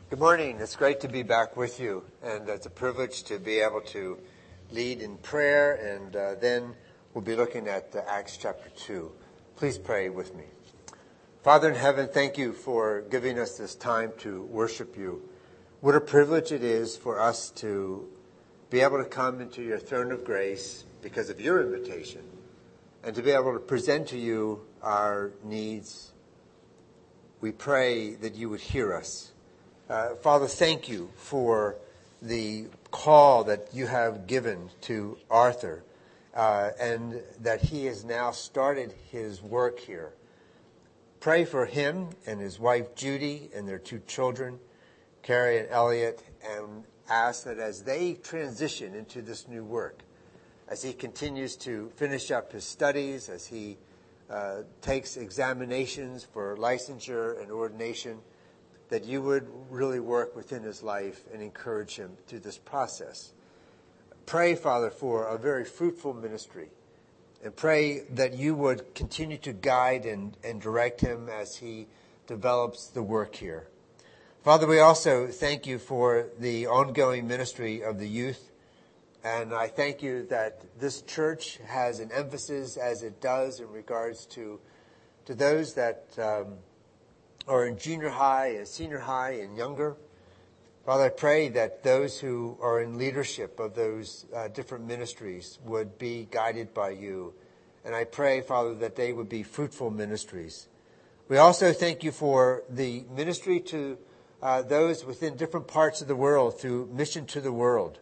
Good morning. It's great to be back with you, and it's a privilege to be able to lead in prayer, and then we'll be looking at Acts chapter 2. Please pray with me. Father in heaven, thank you for giving us this time to worship you. What a privilege it is for us to be able to come into your throne of grace because of your invitation, and to be able to present to you our needs. We pray that you would hear us. Father, thank you for the call that you have given to Arthur, and that he has now started his work here. Pray for him and his wife Judy and their two children, Carrie and Elliot, and ask that as they transition into this new work, as he continues to finish up his studies, as he takes examinations for licensure and ordination, that you would really work within his life and encourage him through this process. Pray, Father, for a very fruitful ministry, and pray that you would continue to guide and direct him as he develops the work here. Father, we also thank you for the ongoing ministry of the youth, and I thank you that this church has an emphasis, as it does, in regards to those that or in junior high and senior high and younger. Father, I pray that those who are in leadership of those different ministries would be guided by you. And I pray, Father, that they would be fruitful ministries. We also thank you for the ministry to those within different parts of the world through Mission to the World.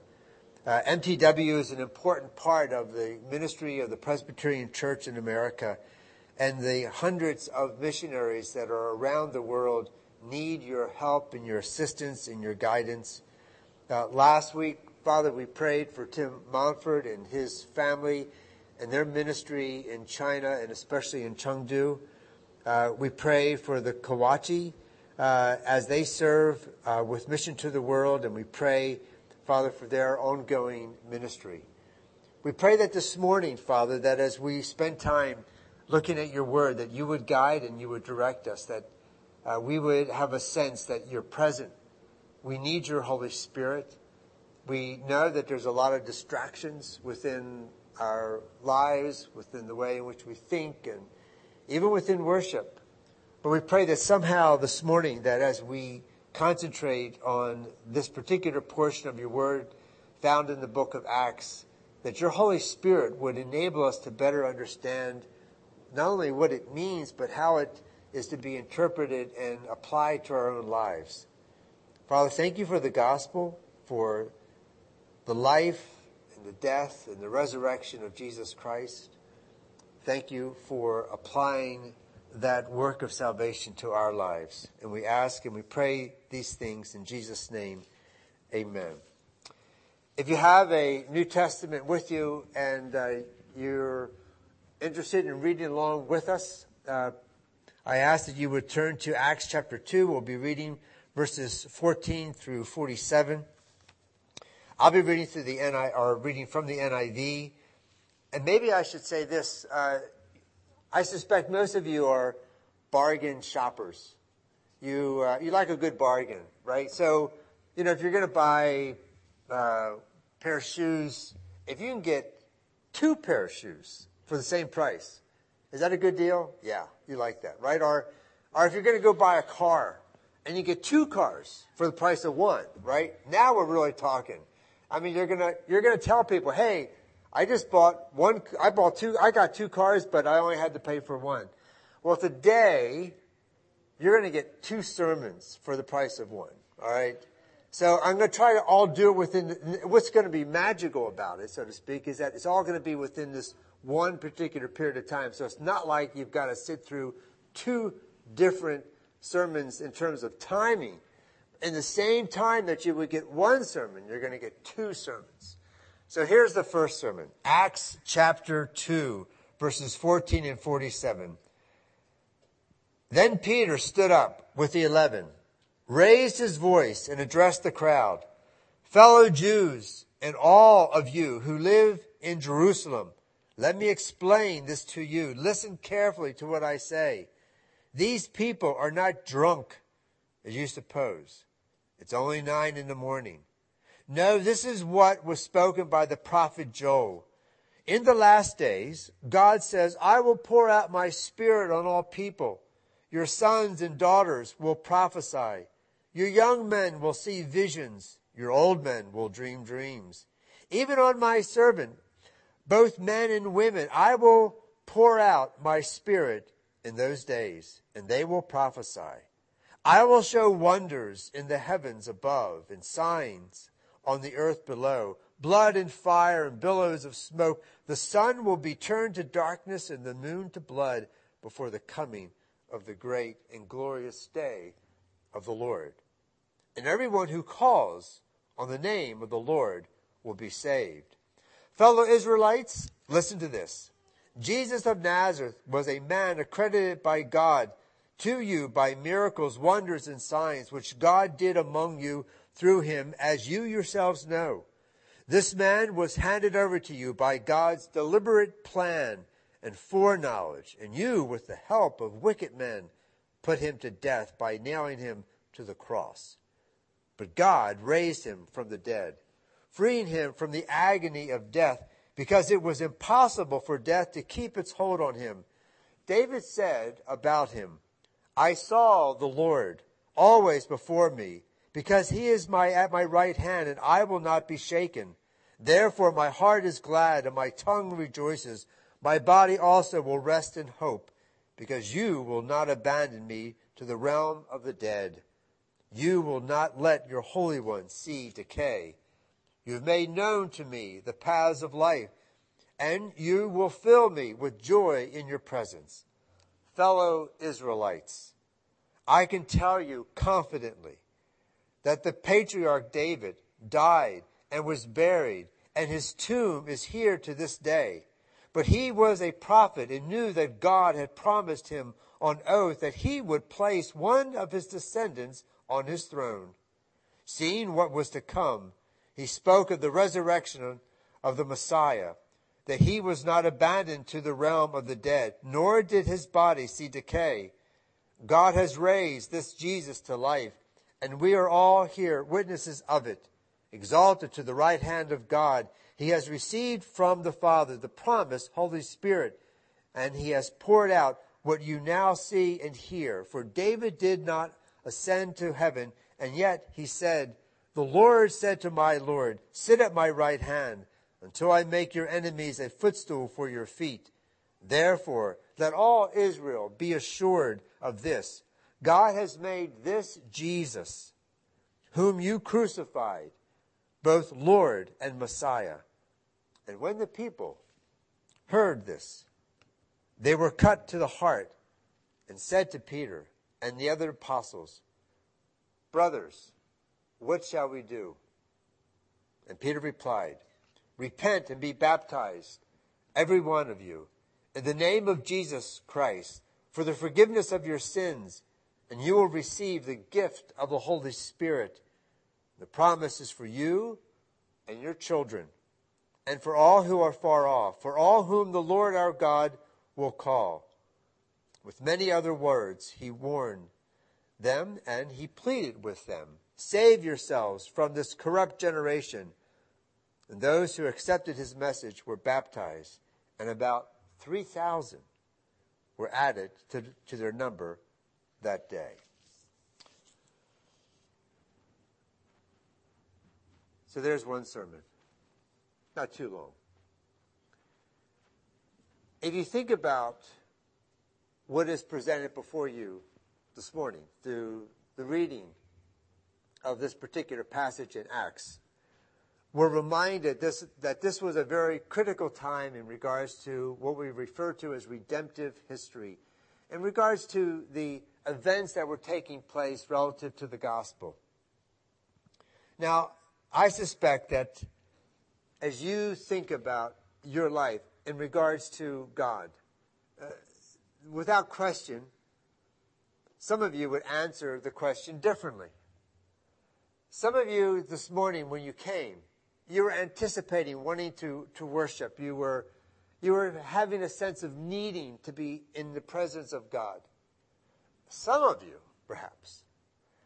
MTW is an important part of the ministry of the Presbyterian Church in America. And the hundreds of missionaries that are around the world need your help and your assistance and your guidance. Last week, Father, we prayed for Tim Montfort and his family and their ministry in China and especially in Chengdu. We pray for the Kawachi as they serve with Mission to the World, and we pray, Father, for their ongoing ministry. We pray that this morning, Father, that as we spend time looking at your word, that you would guide and you would direct us, that we would have a sense that you're present. We need your Holy Spirit. We know that there's a lot of distractions within our lives, within the way in which we think, and even within worship. But we pray that somehow this morning, that as we concentrate on this particular portion of your word found in the book of Acts, that your Holy Spirit would enable us to better understand not only what it means, but how it is to be interpreted and applied to our own lives. Father, thank you for the gospel, for the life and the death and the resurrection of Jesus Christ. Thank you for applying that work of salvation to our lives. And we ask and we pray these things in Jesus' name. Amen. If you have a New Testament with you and you're interested in reading along with us, I ask that you would turn to Acts chapter 2. We'll be reading verses 14 through 47. I'll be reading reading from the NIV. And maybe I should say this. I suspect most of you are bargain shoppers. You like a good bargain, right? So, if you're going to buy a pair of shoes, if you can get 2 pair of shoes for the same price, is that a good deal? Yeah, you like that, right? Or if you're going to go buy a car and you get 2 cars for the price of 1, right? Now we're really talking. I mean, you're gonna tell people, hey, I got 2 cars, but I only had to pay for 1. Well, today you're going to get 2 sermons for the price of 1. All right. So I'm going to try to all do it within, what's going to be magical about it, so to speak, is that it's all going to be within this one particular period of time. So it's not like you've got to sit through 2 different sermons in terms of timing. In the same time that you would get 1 sermon, you're going to get 2 sermons. So here's the first sermon. Acts chapter 2, verses 14 and 47. Then Peter stood up with the 11, raised his voice and addressed the crowd. Fellow Jews and all of you who live in Jerusalem, let me explain this to you. Listen carefully to what I say. These people are not drunk, as you suppose. It's only 9 in the morning. No, this is what was spoken by the prophet Joel. In the last days, God says, I will pour out my spirit on all people. Your sons and daughters will prophesy. Your young men will see visions. Your old men will dream dreams. Even on my servant, both men and women, I will pour out my spirit in those days, and they will prophesy. I will show wonders in the heavens above and signs on the earth below, blood and fire and billows of smoke. The sun will be turned to darkness and the moon to blood before the coming of the great and glorious day of the Lord. And everyone who calls on the name of the Lord will be saved. Fellow Israelites, listen to this. Jesus of Nazareth was a man accredited by God to you by miracles, wonders, and signs, which God did among you through him, as you yourselves know. This man was handed over to you by God's deliberate plan and foreknowledge, and you, with the help of wicked men, put him to death by nailing him to the cross. But God raised him from the dead, freeing him from the agony of death, because it was impossible for death to keep its hold on him. David said about him, I saw the Lord always before me, because he is at my right hand, and I will not be shaken. Therefore my heart is glad, and my tongue rejoices. My body also will rest in hope, because you will not abandon me to the realm of the dead. You will not let your Holy One see decay. You have made known to me the paths of life, and you will fill me with joy in your presence. Fellow Israelites, I can tell you confidently that the patriarch David died and was buried, and his tomb is here to this day. But he was a prophet and knew that God had promised him on oath that he would place one of his descendants on his throne. Seeing what was to come, he spoke of the resurrection of the Messiah, that he was not abandoned to the realm of the dead, nor did his body see decay. God has raised this Jesus to life, and we are all here witnesses of it. Exalted to the right hand of God, he has received from the Father the promised Holy Spirit, and he has poured out what you now see and hear. For David did not ascend to heaven, and yet he said, the Lord said to my Lord, sit at my right hand, until I make your enemies a footstool for your feet. Therefore, let all Israel be assured of this. God has made this Jesus, whom you crucified, both Lord and Messiah. And when the people heard this, they were cut to the heart and said to Peter and the other apostles, brothers, what shall we do? And Peter replied, repent and be baptized, every one of you, in the name of Jesus Christ, for the forgiveness of your sins, and you will receive the gift of the Holy Spirit. The promise is for you and your children, and for all who are far off, for all whom the Lord our God will call. With many other words, he warned them, and he pleaded with them, save yourselves from this corrupt generation. And those who accepted his message were baptized, and about 3,000 were added to their number that day. So there's one sermon. Not too long. If you think about what is presented before you this morning through the reading of this particular passage in Acts, we're reminded that this was a very critical time in regards to what we refer to as redemptive history, in regards to the events that were taking place relative to the gospel. Now, I suspect that as you think about your life in regards to God, without question, some of you would answer the question differently. Some of you this morning when you came, you were anticipating wanting to worship. You were having a sense of needing to be in the presence of God. Some of you, perhaps,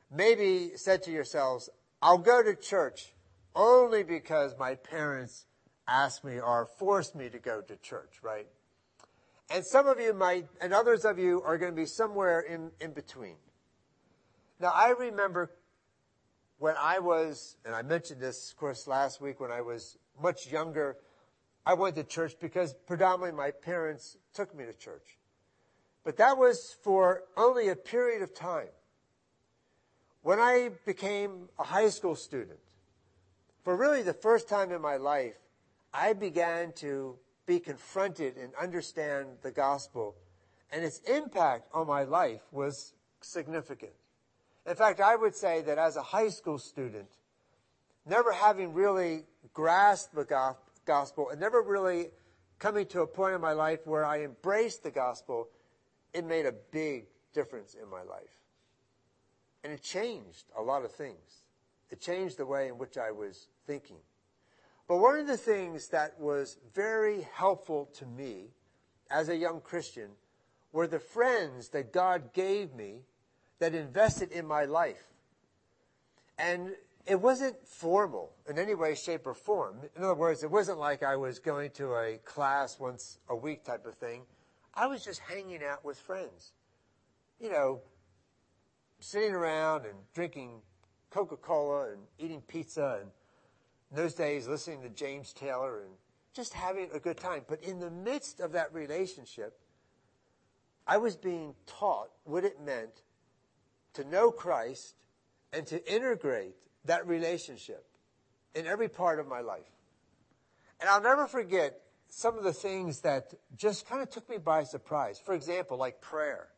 maybe said to yourselves, I'll go to church only because my parents asked me or forced me to go to church, right? And some of you might, and others of you are going to be somewhere in between. Now, I remember when I was, and I mentioned this, of course, last week when I was much younger, I went to church because predominantly my parents took me to church. But that was for only a period of time. When I became a high school student, for really the first time in my life, I began to be confronted and understand the gospel, and its impact on my life was significant. In fact, I would say that as a high school student, never having really grasped the gospel and never really coming to a point in my life where I embraced the gospel, it made a big difference in my life. And it changed a lot of things. It changed the way in which I was thinking. But one of the things that was very helpful to me as a young Christian were the friends that God gave me that invested in my life. And it wasn't formal in any way, shape, or form. In other words, it wasn't like I was going to a class once a week type of thing. I was just hanging out with friends. You know, sitting around and drinking Coca-Cola and eating pizza, and in those days listening to James Taylor and just having a good time. But in the midst of that relationship, I was being taught what it meant to know Christ and to integrate that relationship in every part of my life. And I'll never forget some of the things that just kind of took me by surprise. For example, like prayer.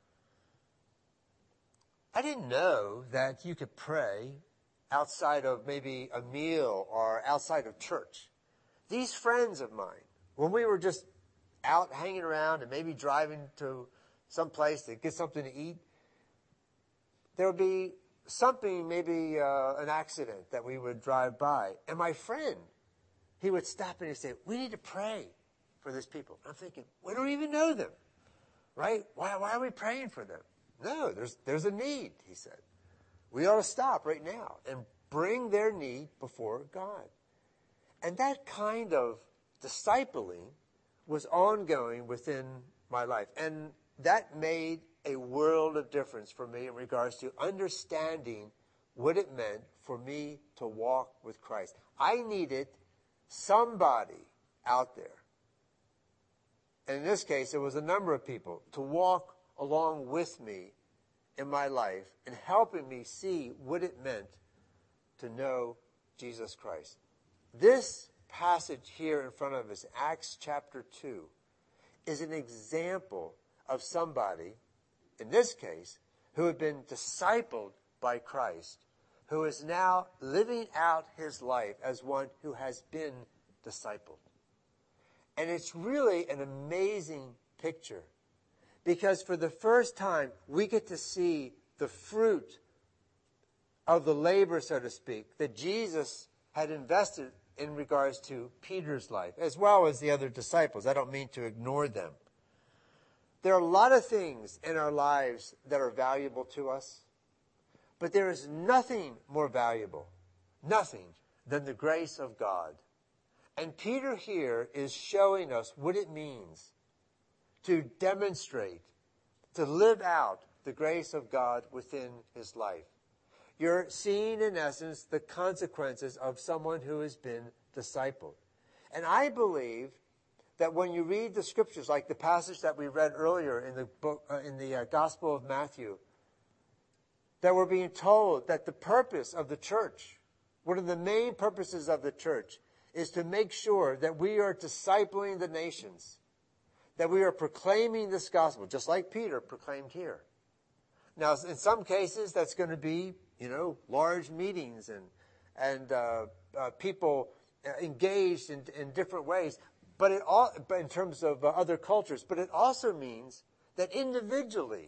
I didn't know that you could pray outside of maybe a meal or outside of church. These friends of mine, when we were just out hanging around and maybe driving to some place to get something to eat, there would be something, maybe an accident that we would drive by. And my friend, he would stop and he'd say, we need to pray for these people. I'm thinking, we don't even know them, right? Why are we praying for them? No, there's a need, he said. We ought to stop right now and bring their need before God. And that kind of discipling was ongoing within my life. And that made a world of difference for me in regards to understanding what it meant for me to walk with Christ. I needed somebody out there, and in this case, it was a number of people, to walk along with me in my life and helping me see what it meant to know Jesus Christ. This passage here in front of us, Acts chapter 2, is an example of somebody, in this case, who had been discipled by Christ, who is now living out his life as one who has been discipled. And it's really an amazing picture, because for the first time, we get to see the fruit of the labor, so to speak, that Jesus had invested in regards to Peter's life, as well as the other disciples. I don't mean to ignore them. There are a lot of things in our lives that are valuable to us, but there is nothing more valuable, nothing, than the grace of God. And Peter here is showing us what it means to demonstrate, to live out the grace of God within his life. You're seeing, in essence, the consequences of someone who has been discipled. And I believe that when you read the scriptures, like the passage that we read earlier in the book, in the Gospel of Matthew, that we're being told that the purpose of the church, one of the main purposes of the church, is to make sure that we are discipling the nations, that we are proclaiming this gospel, just like Peter proclaimed here. Now, in some cases, that's going to be, large meetings and people engaged in different ways. But in terms of other cultures, but it also means that individually,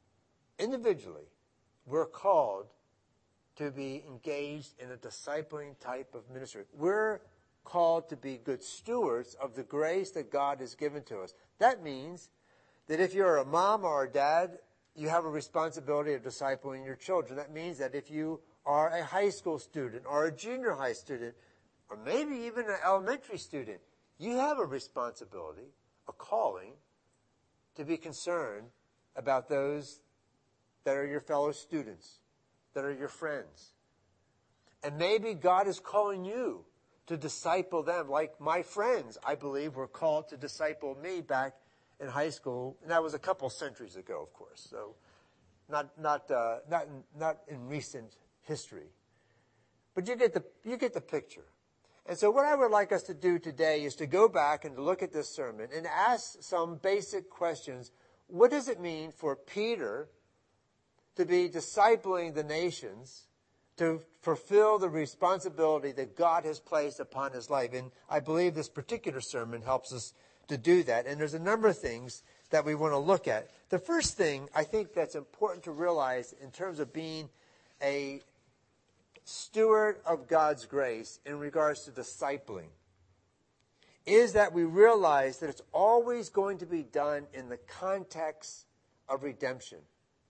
we're called to be engaged in a discipling type of ministry. We're called to be good stewards of the grace that God has given to us. That means that if you're a mom or a dad, you have a responsibility of discipling your children. That means that if you are a high school student or a junior high student, or maybe even an elementary student, you have a responsibility, a calling, to be concerned about those that are your fellow students, that are your friends. And maybe God is calling you to disciple them, like my friends, I believe, were called to disciple me back in high school, and that was a couple centuries ago, of course. So, not in recent history, but you get the picture. And so, what I would like us to do today is to go back and to look at this sermon and ask some basic questions. What does it mean for Peter to be discipling the nations, to fulfill the responsibility that God has placed upon his life? And I believe this particular sermon helps us to do that. And there's a number of things that we want to look at. The first thing I think that's important to realize in terms of being a steward of God's grace in regards to discipling is that we realize that it's always going to be done in the context of redemption.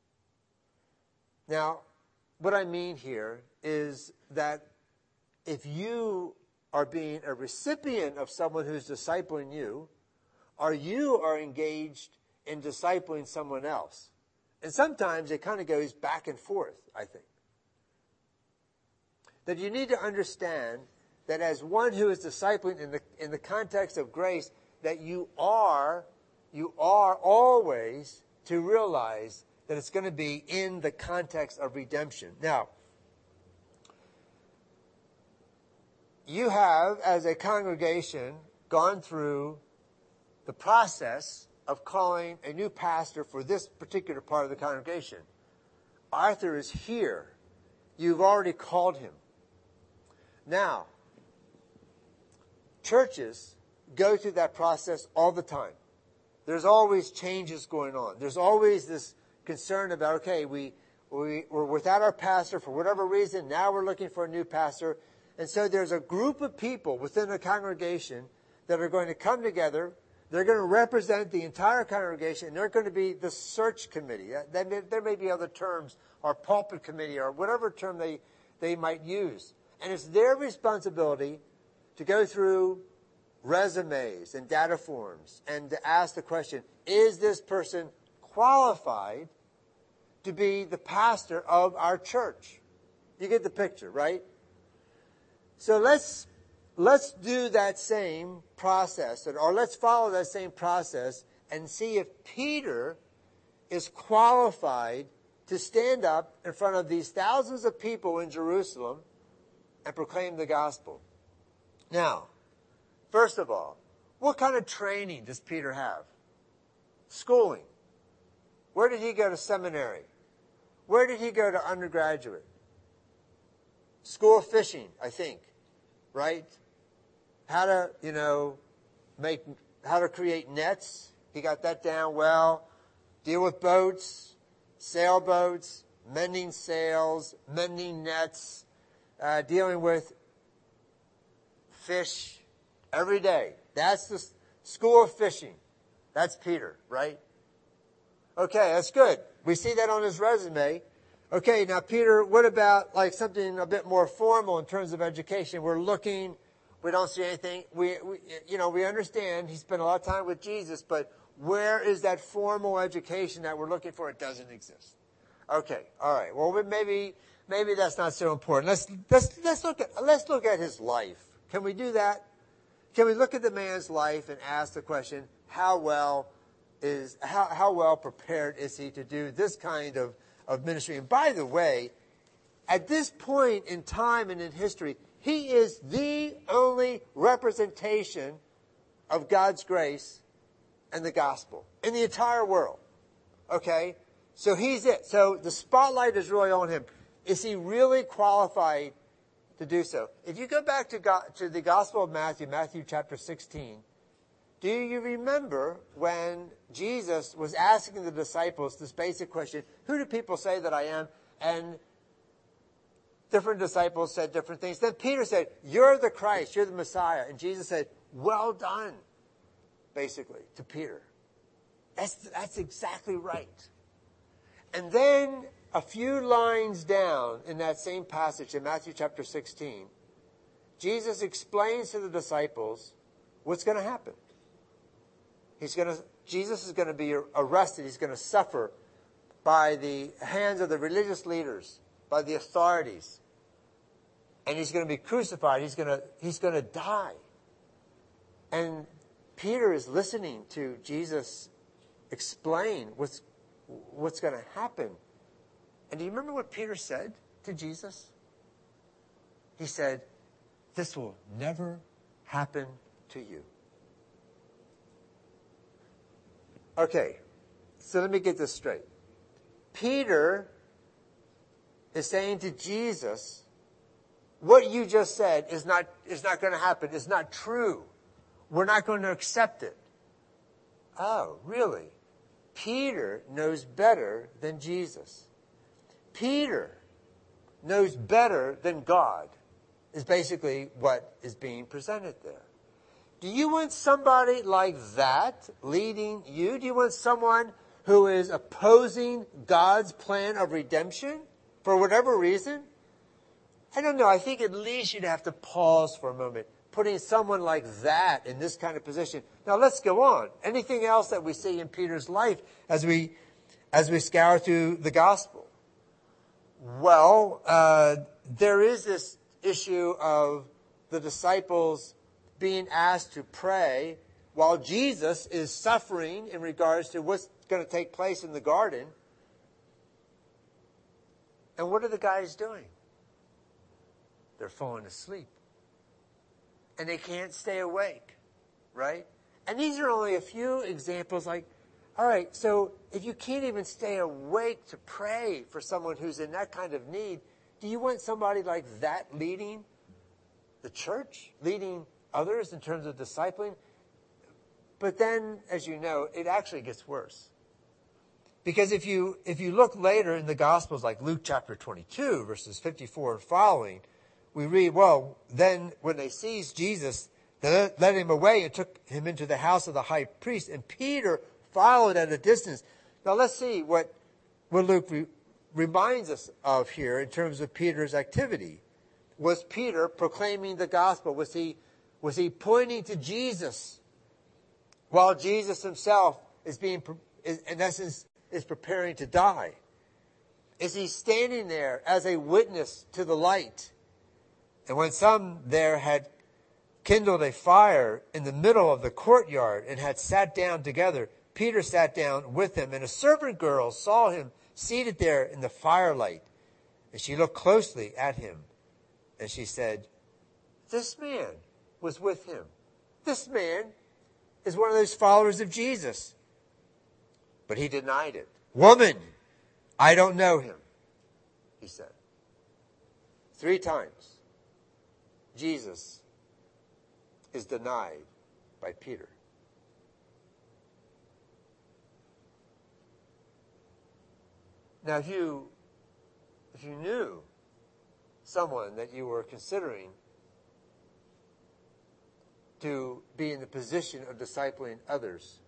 Now, what I mean here is that if you are being a recipient of someone who's discipling you, or you are engaged in discipling someone else. And sometimes it kind of goes back and forth, I think. That you need to understand that as one who is discipling in the context of grace, that you are always to realize that it's going to be in the context of redemption. Now, you have, as a congregation, gone through the process of calling a new pastor for this particular part of the congregation. Arthur is here. You've already called him. Now, churches go through that process all the time. There's always changes going on. There's always this concern about, okay, we're without our pastor for whatever reason. Now we're looking for a new pastor. And so there's a group of people within the congregation that are going to come together. They're going to represent the entire congregation. They're going to be the search committee. There may be other terms, or pulpit committee, or whatever term they might use. And it's their responsibility to go through resumes and data forms and to ask the question, is this person qualified to be the pastor of our church? You get the picture, right? So let's do that same process, or let's follow that same process and see if Peter is qualified to stand up in front of these thousands of people in Jerusalem and proclaim the gospel. Now, first of all, what kind of training does Peter have? Schooling. Where did he go to seminary? Where did he go to undergraduate? School of fishing, I think, right? How to create nets. He got that down well. Deal with boats, sailboats, mending sails, mending nets, dealing with fish every day. That's the school of fishing. That's Peter, right? Okay, that's good. We see that on his resume. Okay, now Peter, what about like something a bit more formal in terms of education? We're looking. We don't see anything. We understand he spent a lot of time with Jesus, but where is that formal education that we're looking for? It doesn't exist. Okay, all right. Well, maybe that's not so important. Let's look at his life. Can we do that? Can we look at the man's life and ask the question, how well prepared is he to do this kind of ministry? And by the way, at this point in time and in history, he is the only representation of God's grace and the gospel in the entire world. Okay? So he's it. So the spotlight is really on him. Is he really qualified to do so? If you go back to the Gospel of Matthew chapter 16, do you remember when Jesus was asking the disciples this basic question, who do people say that I am? And different disciples said different things. Then Peter said, you're the Christ, you're the Messiah. And Jesus said, well done, basically, to Peter. That's exactly right. And then a few lines down in that same passage in Matthew chapter 16, Jesus explains to the disciples what's going to happen. Jesus is going to be arrested. He's going to suffer by the hands of the religious leaders, by the authorities. And he's going to be crucified. He's going to die. And Peter is listening to Jesus explain what's going to happen. And do you remember what Peter said to Jesus? He said, "This will never happen to you." Okay, so let me get this straight. Peter is saying to Jesus, what you just said is not going to happen. It's not true. We're not going to accept it. Oh, really? Peter knows better than Jesus. Peter knows better than God, is basically what is being presented there. Do you want somebody like that leading you? Do you want someone who is opposing God's plan of redemption for whatever reason? I don't know. I think it leads you to have to pause for a moment, putting someone like that in this kind of position. Now let's go on. Anything else that we see in Peter's life as we scour through the gospel? Well, there is this issue of the disciples being asked to pray while Jesus is suffering in regards to what's going to take place in the garden. And what are the guys doing? They're falling asleep. And they can't stay awake, right? And these are only a few examples like, all right, so if you can't even stay awake to pray for someone who's in that kind of need, do you want somebody like that leading the church, leading others in terms of discipling? But then, as you know, it actually gets worse. Because if you look later in the Gospels, like Luke chapter 22, verses 54 and following, we read, well, then when they seized Jesus, they led him away and took him into the house of the high priest, and Peter followed at a distance. Now let's see what Luke reminds us of here in terms of Peter's activity. Was Peter proclaiming the gospel? Was he pointing to Jesus while Jesus himself is in essence, is preparing to die? Is he standing there as a witness to the light? And when some there had kindled a fire in the middle of the courtyard and had sat down together, Peter sat down with them, and a servant girl saw him seated there in the firelight. And she looked closely at him, and she said, "This man was with him. This man is one of those followers of Jesus." But he denied it. "Woman, I don't know him," he said. 3 times, Jesus is denied by Peter. Now, if you knew someone that you were considering to be in the position of discipling others,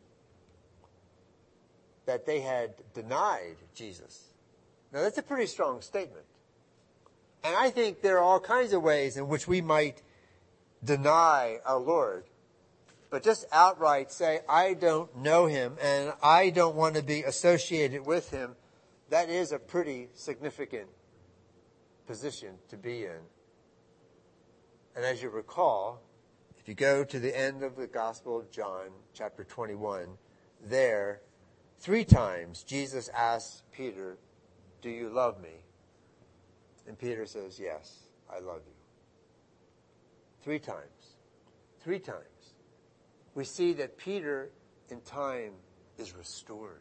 that they had denied Jesus. Now, that's a pretty strong statement. And I think there are all kinds of ways in which we might deny our Lord. But just outright say, I don't know him and I don't want to be associated with him, that is a pretty significant position to be in. And as you recall, if you go to the end of the Gospel of John, chapter 21, there, 3 times Jesus asks Peter, "Do you love me?" And Peter says, "Yes, I love you." 3 times. 3 times. We see that Peter, in time, is restored.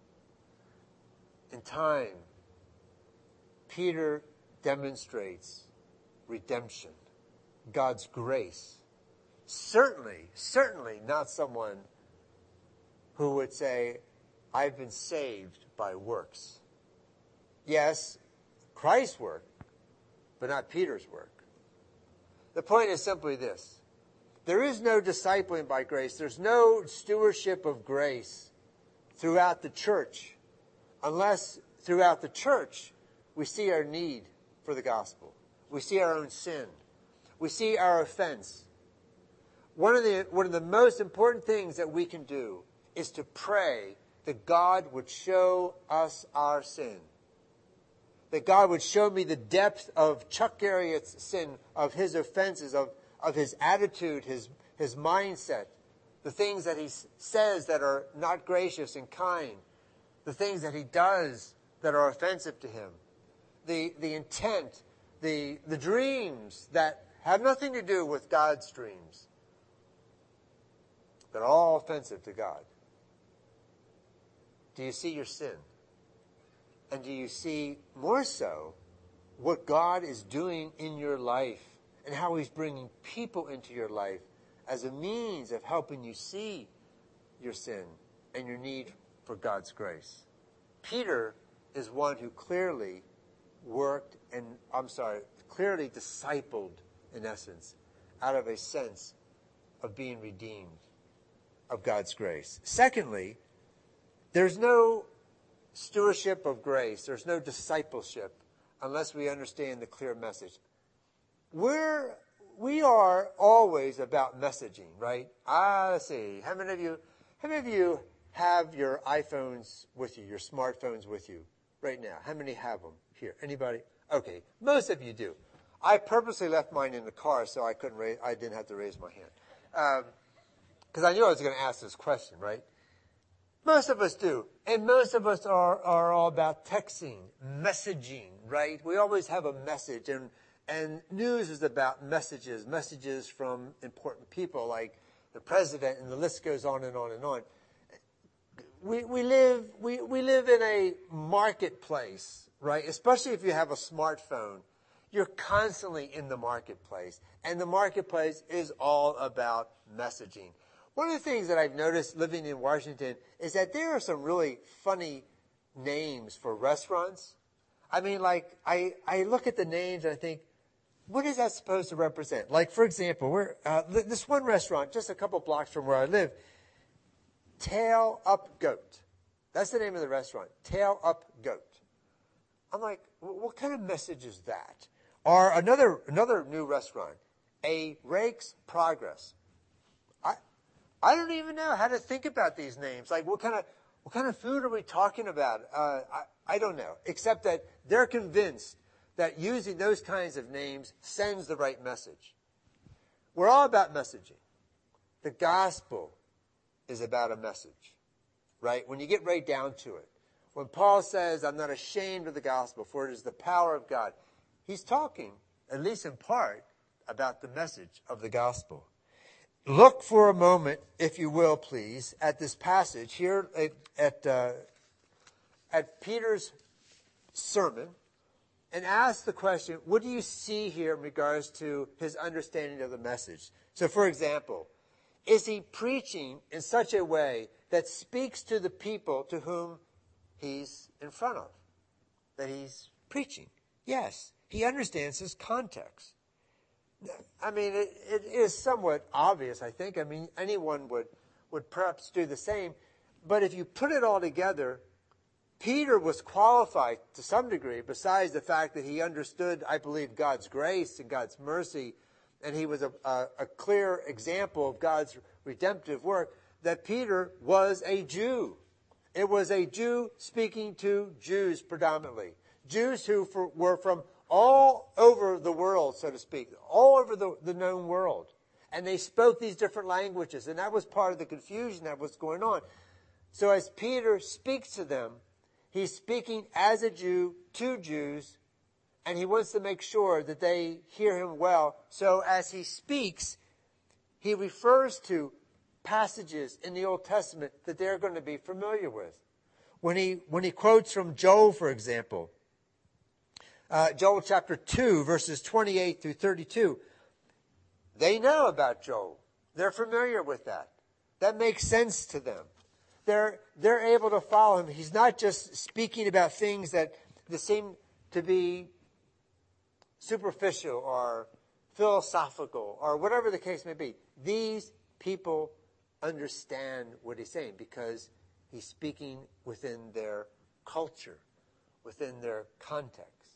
In time, Peter demonstrates redemption, God's grace. Certainly not someone who would say, "I've been saved by works." Yes, Christ's work, but not Peter's work. The point is simply this. There is no discipling by grace. There's no stewardship of grace throughout the church unless throughout the church we see our need for the gospel. We see our own sin. We see our offense. One of the most important things that we can do is to pray that God would show us our sin. That God would show me the depth of Chuck Garriott's sin, of his offenses, of his attitude, his mindset, the things that he says that are not gracious and kind, the things that he does that are offensive to him, the intent, the dreams that have nothing to do with God's dreams, that are all offensive to God. Do you see your sin? And do you see more so what God is doing in your life and how he's bringing people into your life as a means of helping you see your sin and your need for God's grace? Peter is one who clearly clearly discipled, in essence, out of a sense of being redeemed of God's grace. Secondly, there's no stewardship of grace. There's no discipleship unless we understand the clear message. We are always about messaging, right? Let's see. How many of you have your iPhones with you, your smartphones with you right now? How many have them here? Anybody? Okay. Most of you do. I purposely left mine in the car so I didn't have to raise my hand. Because I knew I was going to ask this question, right? Most of us do. And most of us are all about texting, messaging, right? We always have a message. And news is about messages from important people like the president, and the list goes on and on and on. We live in a marketplace, right? Especially if you have a smartphone. You're constantly in the marketplace. And the marketplace is all about messaging. One of the things that I've noticed living in Washington is that there are some really funny names for restaurants. I mean, like, I look at the names and I think, what is that supposed to represent? Like, for example, this one restaurant, just a couple blocks from where I live, Tail Up Goat. That's the name of the restaurant, Tail Up Goat. I'm like, what kind of message is that? Or another new restaurant, A Rake's Progress. I don't even know how to think about these names. Like, what kind of food are we talking about? I don't know, except that they're convinced that using those kinds of names sends the right message. We're all about messaging. The gospel is about a message, right? When you get right down to it. When Paul says, I'm not ashamed of the gospel, for it is the power of God, he's talking, at least in part, about the message of the gospel. Look for a moment, if you will, please, at this passage here at Peter's sermon, and ask the question, what do you see here in regards to his understanding of the message? So, for example, is he preaching in such a way that speaks to the people to whom he's in front of, that he's preaching? Yes, he understands his context. I mean, it is somewhat obvious, I think. I mean, anyone would perhaps do the same. But if you put it all together, Peter was qualified to some degree, besides the fact that he understood, I believe, God's grace and God's mercy, and he was a clear example of God's redemptive work, that Peter was a Jew. It was a Jew speaking to Jews predominantly. Jews who were from all over the world, so to speak, all over the known world. And they spoke these different languages, and that was part of the confusion that was going on. So as Peter speaks to them, he's speaking as a Jew to Jews, and he wants to make sure that they hear him well. So as he speaks, he refers to passages in the Old Testament that they're going to be familiar with. When he quotes from Joel, for example, Joel chapter 2, verses 28 through 32, they know about Joel. They're familiar with that. That makes sense to them. They're able to follow him. He's not just speaking about things that seem to be superficial or philosophical or whatever the case may be. These people understand what he's saying because he's speaking within their culture, within their context.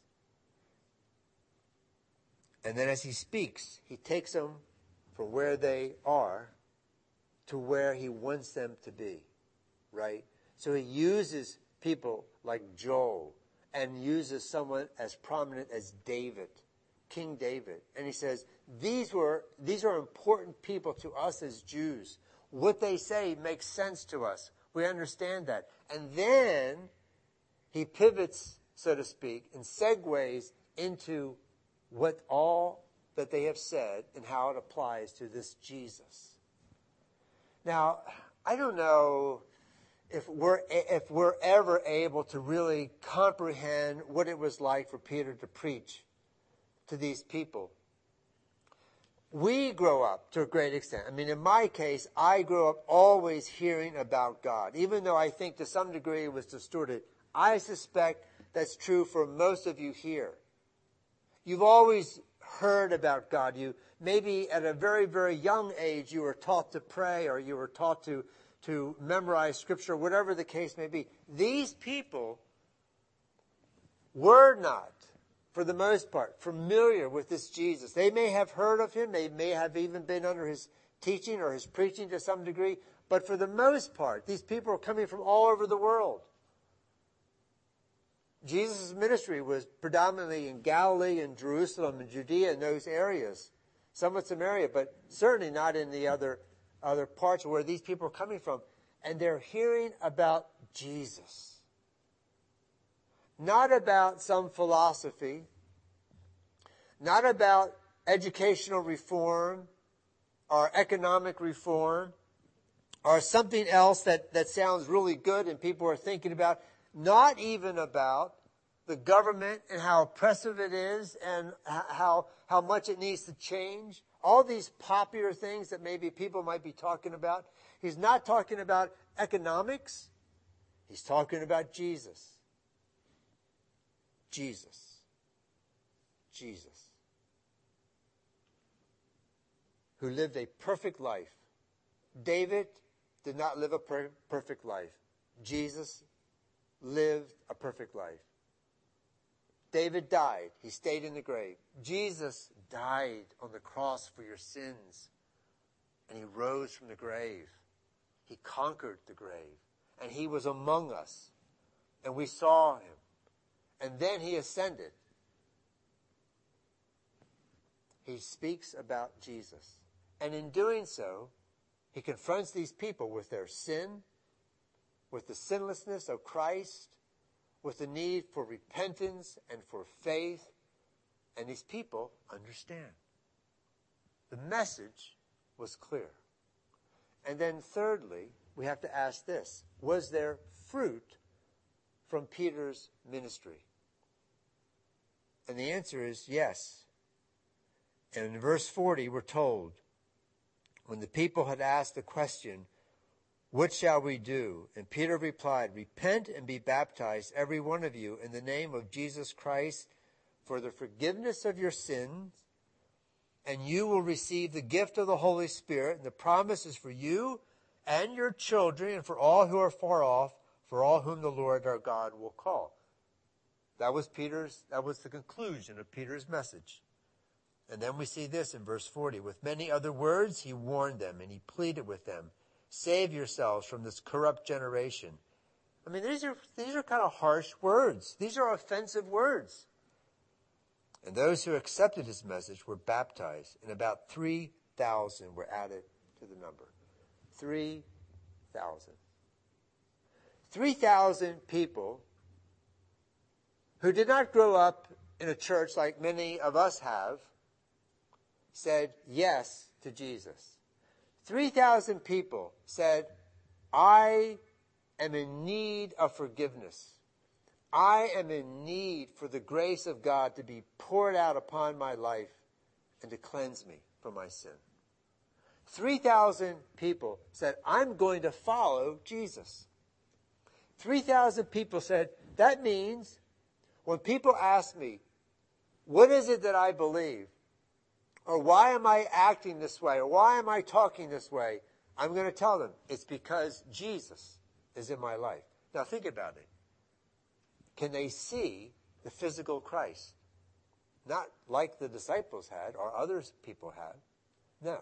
And then as he speaks, he takes them from where they are to where he wants them to be, right? So he uses people like Joel and uses someone as prominent as David, King David. And he says, these are important people to us as Jews. What they say makes sense to us. We understand that. And then he pivots, so to speak, and segues into what all that they have said and how it applies to this Jesus. Now, I don't know if we're ever able to really comprehend what it was like for Peter to preach to these people. We grow up to a great extent. I mean, in my case, I grew up always hearing about God. Even though I think to some degree it was distorted, I suspect that's true for most of you here. You've always heard about God. You maybe at a very, very young age you were taught to pray, or you were taught to memorize Scripture, whatever the case may be. These people were not, for the most part, familiar with this Jesus. They may have heard of him. They may have even been under his teaching or his preaching to some degree. But for the most part, these people are coming from all over the world. Jesus' ministry was predominantly in Galilee and Jerusalem and Judea and those areas. Somewhat Samaria, but certainly not in the other parts where these people are coming from. And they're hearing about Jesus. Not about some philosophy. Not about educational reform or economic reform or something else that sounds really good and people are thinking about. Not even about the government and how oppressive it is and how much it needs to change. All these popular things that maybe people might be talking about. He's not talking about economics. He's talking about Jesus. Jesus. Jesus. Who lived a perfect life. David did not live a perfect life. Jesus lived a perfect life. David died. He stayed in the grave. Jesus died on the cross for your sins. And he rose from the grave. He conquered the grave. And he was among us. And we saw him. And then he ascended. He speaks about Jesus. And in doing so, he confronts these people with their sin, with the sinlessness of Christ, with the need for repentance and for faith. And these people understand. The message was clear. And then thirdly, we have to ask this. Was there fruit from Peter's ministry? And the answer is yes. And in verse 40, we're told, when the people had asked the question, "What shall we do?" And Peter replied, "Repent and be baptized, every one of you, in the name of Jesus Christ, for the forgiveness of your sins, and you will receive the gift of the Holy Spirit. And the promise is for you and your children, and for all who are far off, for all whom the Lord our God will call." That was the conclusion of Peter's message. And then we see this in verse 40. With many other words, he warned them and he pleaded with them, "Save yourselves from this corrupt generation." I mean, these are kind of harsh words. These are offensive words. And those who accepted his message were baptized, and about 3,000 were added to the number. 3,000. 3,000 people who did not grow up in a church like many of us have, said yes to Jesus. 3,000 people said, "I am in need of forgiveness. I am in need for the grace of God to be poured out upon my life and to cleanse me from my sin." 3,000 people said, "I'm going to follow Jesus." 3,000 people said, that means when people ask me, what is it that I believe? Or why am I acting this way? Or why am I talking this way? I'm going to tell them, it's because Jesus is in my life. Now think about it. can they see the physical Christ. Not like the disciples had or others people had. No.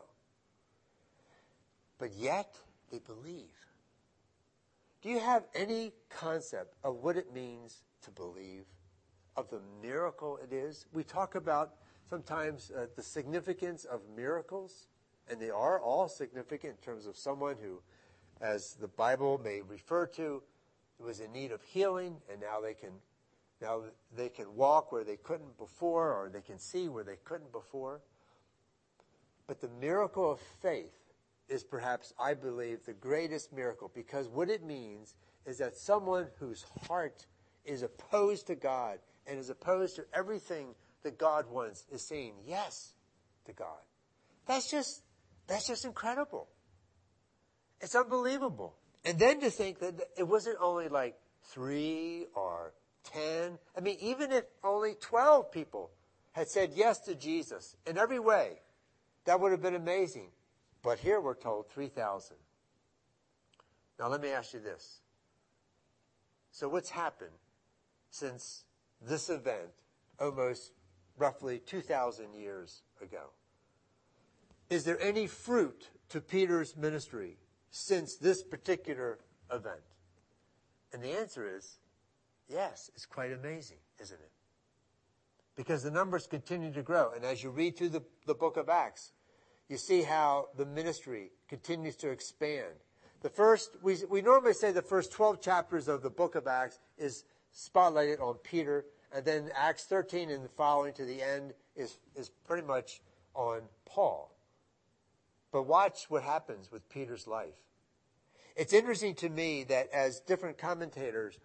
But yet they believe. Do you have any concept of what it means to believe? Of the miracle it is? We talk about sometimes the significance of miracles, and they are all significant in terms of someone who, as the Bible may refer to, was in need of healing, and now they can walk where they couldn't before, or they can see where they couldn't before. But the miracle of faith is perhaps, I believe, the greatest miracle, because what it means is that someone whose heart is opposed to God and is opposed to everything that God wants is saying yes to God. That's just incredible. It's unbelievable. And then to think that it wasn't only like 3 or 10. I mean, even if only 12 people had said yes to Jesus in every way, that would have been amazing. But here we're told 3,000. Now let me ask you this. So what's happened since this event almost roughly 2,000 years ago? Is there any fruit to Peter's ministry since this particular event? And the answer is yes. It's quite amazing, isn't it? Because the numbers continue to grow. And as you read through the book of Acts, you see how the ministry continues to expand. We normally say the first 12 chapters of the book of Acts is spotlighted on Peter, and then Acts 13 and the following to the end is pretty much on Paul. But watch what happens with Peter's life. It's interesting to me that as different commentators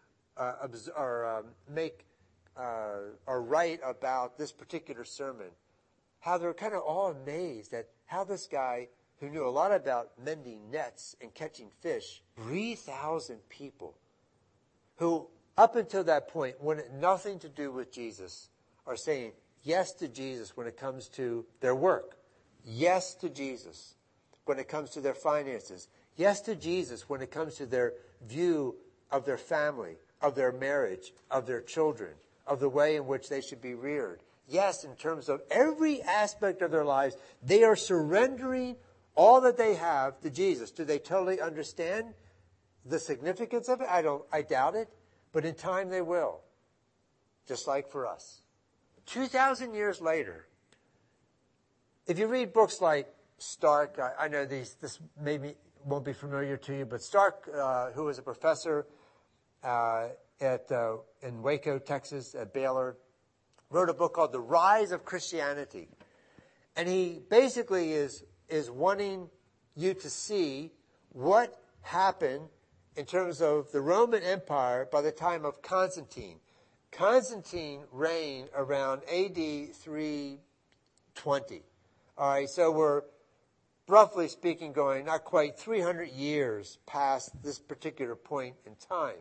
write about this particular sermon, how they're kind of all amazed at how this guy, who knew a lot about mending nets and catching fish, 3,000 people who, up until that point, wanted nothing to do with Jesus, are saying yes to Jesus when it comes to their work, yes to Jesus when it comes to their finances, yes to Jesus when it comes to their view of their family, of their marriage, of their children, of the way in which they should be reared. Yes, in terms of every aspect of their lives, they are surrendering all that they have to Jesus. Do they totally understand the significance of it? I doubt it, but in time they will. Just like for us. 2,000 years later, if you read books like Stark, I know this maybe won't be familiar to you, but Stark, who was a professor in Waco, Texas, at Baylor, wrote a book called The Rise of Christianity. And he basically is wanting you to see what happened in terms of the Roman Empire by the time of Constantine. Constantine reigned around AD 320. All right, so we're roughly speaking going not quite 300 years past this particular point in time.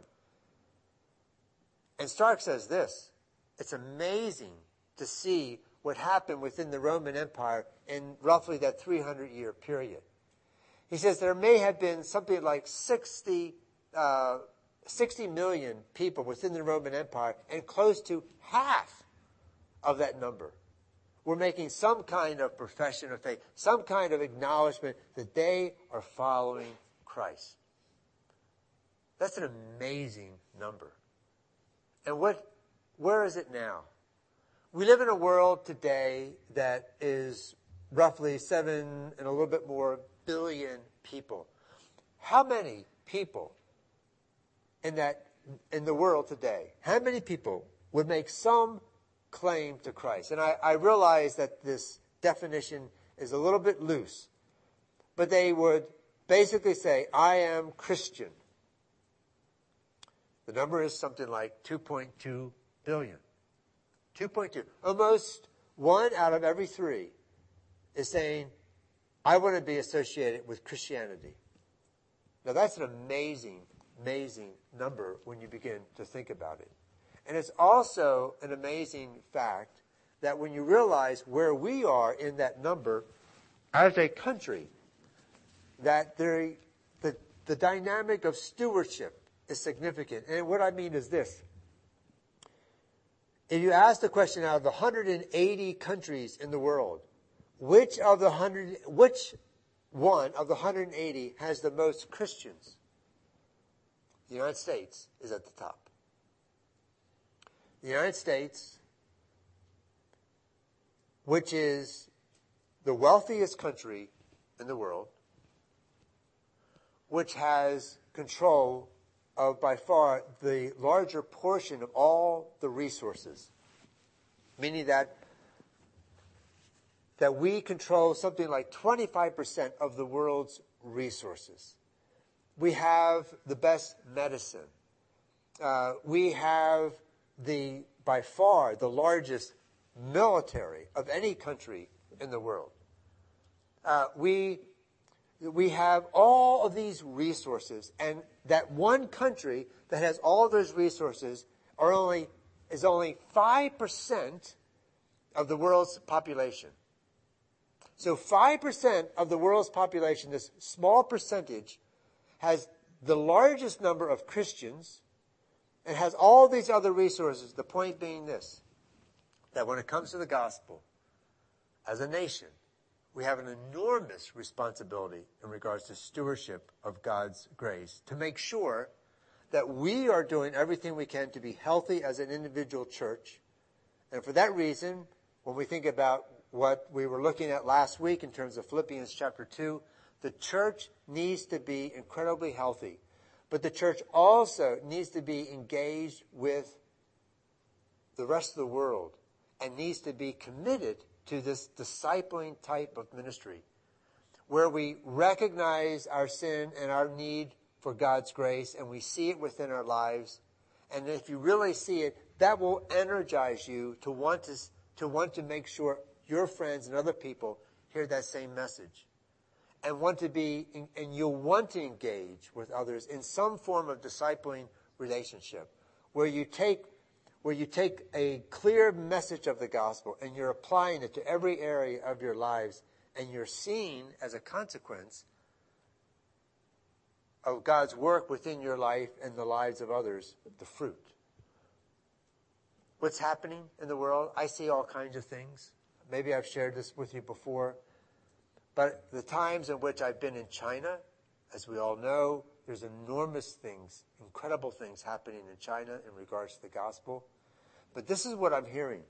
And Stark says this: it's amazing to see what happened within the Roman Empire in roughly that 300-year period. He says there may have been something like 60 million people within the Roman Empire, and close to half of that number were making some kind of profession of faith, some kind of acknowledgement that they are following Christ. That's an amazing number. And where is it now? We live in a world today that is roughly 7 and a little bit more billion people. How many people in the world today, how many people would make some claim to Christ? And I realize that this definition is a little bit loose, but they would basically say, I am Christian. The number is something like 2.2 billion. 2.2. Almost 1 out of every 3 is saying, I want to be associated with Christianity. Now that's an amazing, amazing number when you begin to think about it. And it's also an amazing fact that when you realize where we are in that number as a country, that the dynamic of stewardship is significant. And what I mean is this. if you ask the question out of the 180 countries in the world, which one of the 180 has the most Christians? The United States is at the top. The United States, which is the wealthiest country in the world, which has control of by far the larger portion of all the resources, meaning that we control something like 25% of the world's resources. We have the best medicine. We have by far the largest military of any country in the world. We have all of these resources, and that one country that has all of those resources is only 5% of the world's population. So 5% of the world's population, this small percentage, has the largest number of Christians and has all these other resources. The point being this, that when it comes to the gospel, as a nation, we have an enormous responsibility in regards to stewardship of God's grace to make sure that we are doing everything we can to be healthy as an individual church. And for that reason, when we think about what we were looking at last week in terms of Philippians chapter 2, the church needs to be incredibly healthy. But the church also needs to be engaged with the rest of the world and needs to be committed to this discipling type of ministry where we recognize our sin and our need for God's grace and we see it within our lives. And if you really see it, that will energize you to want to make sure your friends and other people hear that same message. And you'll want to engage with others in some form of discipling relationship where you take a clear message of the gospel and you're applying it to every area of your lives, and you're seeing as a consequence of God's work within your life and the lives of others, the fruit. What's happening in the world? I see all kinds of things. Maybe I've shared this with you before. But the times in which I've been in China, as we all know, there's enormous things, incredible things happening in China in regards to the gospel. But this is what I'm hearing.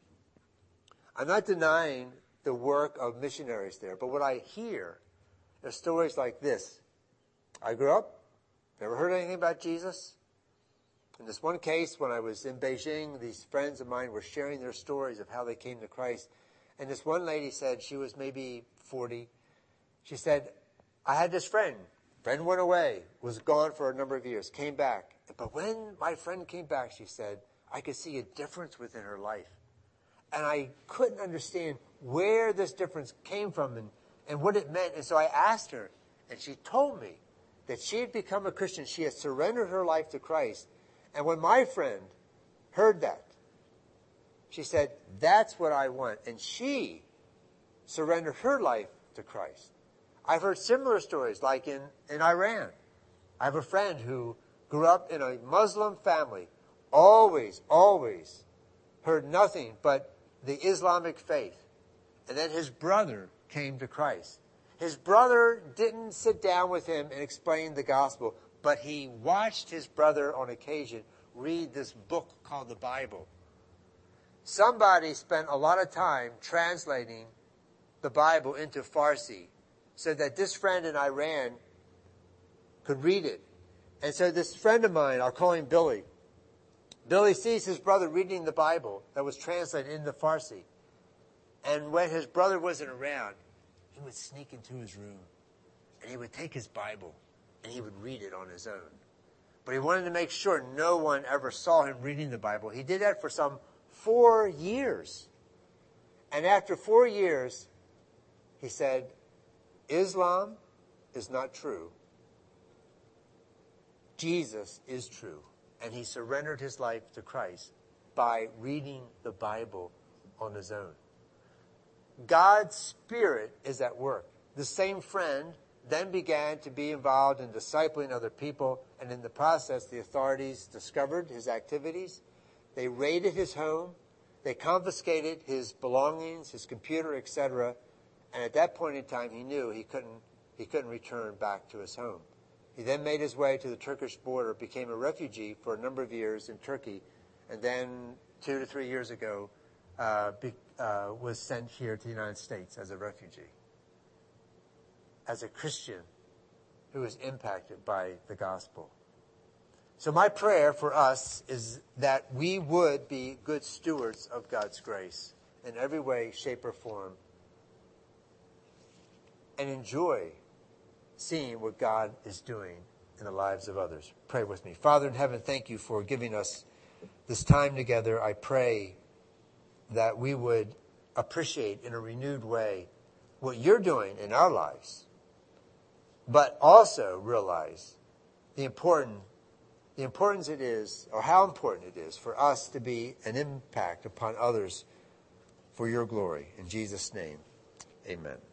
I'm not denying the work of missionaries there, but what I hear are stories like this. I grew up, never heard anything about Jesus. In this one case, when I was in Beijing, these friends of mine were sharing their stories of how they came to Christ. And this one lady said, she was maybe 40. She said, I had this friend. Friend went away, was gone for a number of years, came back. But when my friend came back, she said, I could see a difference within her life. And I couldn't understand where this difference came from and what it meant. And so I asked her, and she told me that she had become a Christian. She had surrendered her life to Christ. And when my friend heard that, she said, that's what I want. And she surrendered her life to Christ. I've heard similar stories, like in Iran. I have a friend who grew up in a Muslim family, always heard nothing but the Islamic faith. And then his brother came to Christ. His brother didn't sit down with him and explain the gospel, but he watched his brother on occasion read this book called the Bible. Somebody spent a lot of time translating the Bible into Farsi so that this friend in Iran could read it. And so this friend of mine, I'll call him Billy. Billy sees his brother reading the Bible that was translated into Farsi. And when his brother wasn't around, he would sneak into his room and he would take his Bible and he would read it on his own. But he wanted to make sure no one ever saw him reading the Bible. He did that for some 4 years. And after 4 years, he said, Islam is not true. Jesus is true. And he surrendered his life to Christ by reading the Bible on his own. God's Spirit is at work. The same friend then began to be involved in discipling other people, and in the process, the authorities discovered his activities. They raided his home. They confiscated his belongings, his computer, etc. And at that point in time, he knew he couldn't return back to his home. He then made his way to the Turkish border, became a refugee for a number of years in Turkey, and then 2 to 3 years ago was sent here to the United States as a refugee, as a Christian who was impacted by the gospel. So my prayer for us is that we would be good stewards of God's grace in every way, shape, or form, and enjoy seeing what God is doing in the lives of others. Pray with me. Father in heaven, thank you for giving us this time together. I pray that we would appreciate in a renewed way what you're doing in our lives, but also realize the importance it is, or how important it is for us to be an impact upon others for your glory. In Jesus' name, amen.